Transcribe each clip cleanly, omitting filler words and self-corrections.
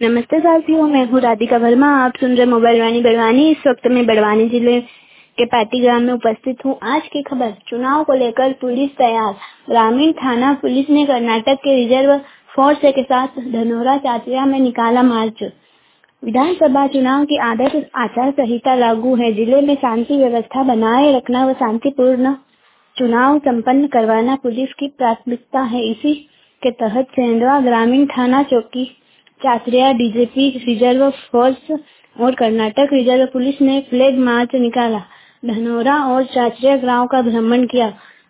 नमस्ते साथियों, मैं हूँ राधिका वर्मा। आप सुन रहे मोबाइल वाणी बड़वानी। इस वक्त मैं बड़वानी जिले के पाटी ग्राम में उपस्थित हूँ। आज की खबर, चुनाव को लेकर पुलिस तैयार। ग्रामीण थाना पुलिस ने कर्नाटक के रिजर्व फोर्स के साथ धनोरा चातिया में निकाला मार्च। विधानसभा चुनाव की आदर्श आचार संहिता लागू है। जिले में शांति व्यवस्था बनाए रखना व शांतिपूर्ण चुनाव संपन्न करवाना पुलिस की प्राथमिकता है। इसी के तहत सेंधवा ग्रामीण थाना चौकी चातरिया डीजीपी रिजर्व फोर्स और कर्नाटक रिजर्व पुलिस ने फ्लैग मार्च निकाला। धनोरा और चाचरिया गांव का भ्रमण किया।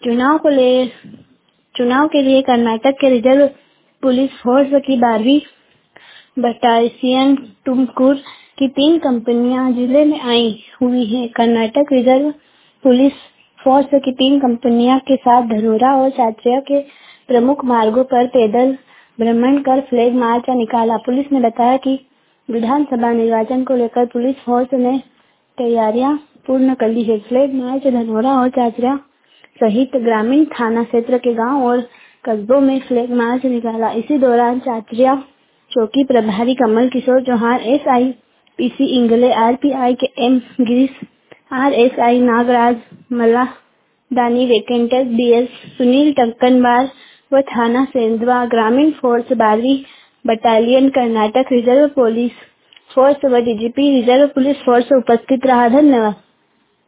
चुनाव के लिए कर्नाटक के रिजर्व पुलिस फोर्स की 12वीं बटालियन तुमकुर की 3 कंपनियां जिले में आई हुई हैं। कर्नाटक रिजर्व पुलिस फोर्स की 3 कंपनियां के साथ धनोरा और चाचरिया के प्रमुख मार्गों पर पैदल भ्रमण कर फ्लैग मार्च निकाला। पुलिस ने बताया कि विधानसभा निर्वाचन को लेकर पुलिस फोर्स ने तैयारियां पूर्ण कर ली है। फ्लैग मार्च धनोरा और चाचरिया सहित ग्रामीण थाना क्षेत्र के गांव और कस्बों में फ्लैग मार्च निकाला। इसी दौरान चाचरिया चौकी प्रभारी Kamal Kishore Chauhan, SI PC Ingle, RPI K M Girish, RSI Nagaraj Malladani, वेकेंटस डीएस सुनील टक्कनबार व थाना सेंधवा ग्रामीण फोर्स 12वीं battalion Karnataka reserve police force व डीजीपी रिजर्व पुलिस फोर्स उपस्थित रहा। धन्यवाद।